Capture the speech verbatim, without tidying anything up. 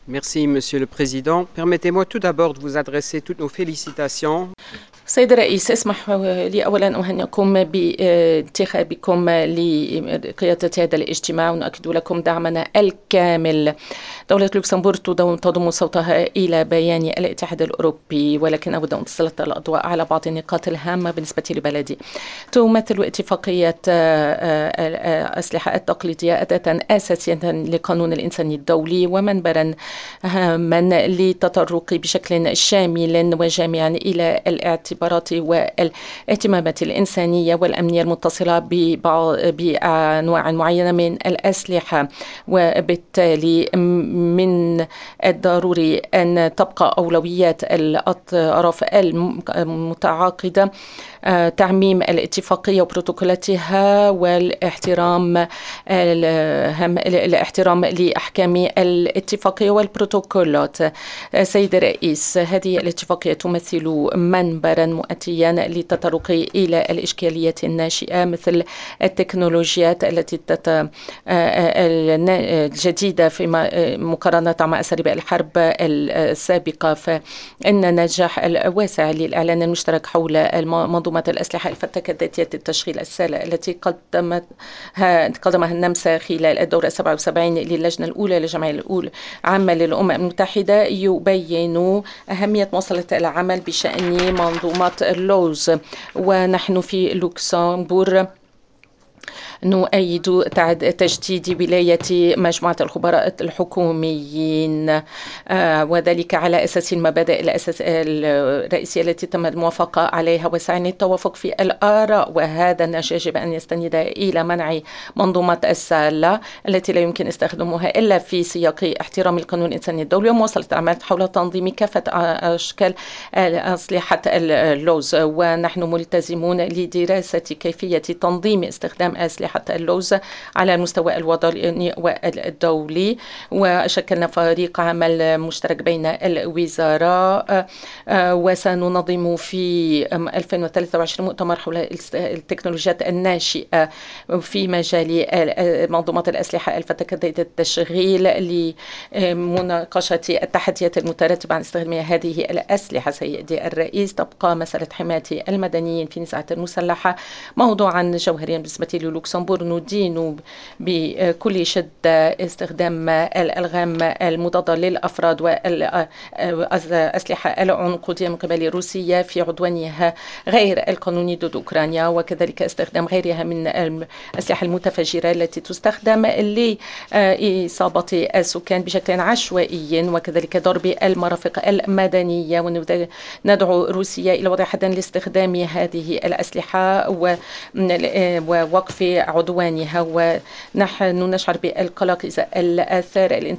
Merci, Monsieur le Président. Permettez-moi tout d'abord de vous adresser toutes nos félicitations. سيد الرئيس، اسمح لي أولا أهنئكم بانتخابكم لقيادة هذا الاجتماع ونؤكد لكم دعمنا الكامل. دولة لوكسمبورغ تضم صوتها إلى بيان الاتحاد الأوروبي، ولكن أود أن تسلط الأضواء على بعض النقاط الهامة بالنسبة لبلدي. تمثل اتفاقية الأسلحة التقليدية أداة أساسية لقانون الإنساني الدولي ومنبرا هاما للتطرق بشكل شامل وجامع إلى الاعتبارات والاهتمامات الإنسانية والأمنية المتصلة بأنواع معينة من الأسلحة، وبالتالي من الضروري أن تبقى أولويات الأطراف المتعاقدة تعميم الاتفاقية وبروتوكولاتها والاحترام الاحترام لأحكام الاتفاقية والبروتوكولات. سيد الرئيس، هذه الاتفاقية تمثل منبرا مؤتيا للتطرق إلى الإشكاليات الناشئة مثل التكنولوجيات التي تت الجديدة في مقارنة مع أساليب الحرب السابقة، فإن النجاح الواسع للإعلان المشترك حول منظومة الأسلحة الفتاكة ذاتية التشغيل السهلة التي قدمتها قدمها النمسا خلال الدورة السبعة وسبعين للجنة الأولى للجمعية الأولى عامة للأمم المتحدة يبين أهمية مواصلة العمل بشأن منظومة اللوز. ونحن في لوكسمبورغ نؤيد تجديد ولاية مجموعة الخبراء الحكوميين، وذلك على أساس المبادئ الأساس الرئيسية التي تم الموافقة عليها وسعي التوافق في الآراء. وهذا النهج يجب أن يستند إلى منع منظومة السلة التي لا يمكن استخدامها إلا في سياق احترام القانون الإنساني الدولي ومواصلة العمل حول تنظيم كافة أشكال أسلحة اللوز. ونحن ملتزمون لدراسة كيفية تنظيم استخدام أسلحة حتى اللوز على المستوى الوطني والدولي، وشكلنا فريق عمل مشترك بين الوزراء، وسننظم في ألفين وثلاثة وعشرين مؤتمر حول التكنولوجيات الناشئة في مجال منظومة الأسلحة الفتاكة ذات التشغيل لمناقشة التحديات المترتبة عن استخدام هذه الأسلحة. سيدي الرئيس، تبقى مسألة حماية المدنيين في النزاعات المسلحة موضوعا جوهريا بالنسبة للوكسمبورغ. ندين بكل شدة استخدام الألغام المضادة للأفراد والأسلحة العنقودية من قبل روسيا في عدوانها غير القانوني ضد أوكرانيا، وكذلك استخدام غيرها من الأسلحة المتفجرة التي تستخدم لإصابة السكان بشكل عشوائي، وكذلك ضرب المرافق المدنية. وندعو روسيا إلى وضع حد لاستخدام هذه الأسلحة ووقف عدوانها. ونحن نشعر بالقلق إذا الآثار